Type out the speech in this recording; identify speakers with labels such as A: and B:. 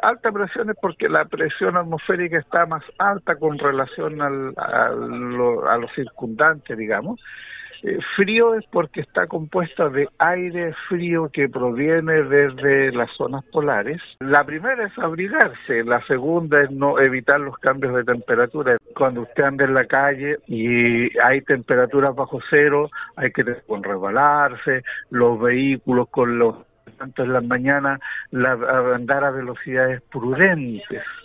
A: alta presión es porque la presión atmosférica está más alta con relación a los circundantes, digamos. Frío es porque está compuesta de aire frío que proviene desde las zonas polares. La primera es abrigarse, la segunda es no evitar los cambios de temperatura. Cuando usted anda en la calle y hay temperaturas bajo cero, hay que resbalarse, los vehículos con los tanto en las mañanas andar a velocidades prudentes.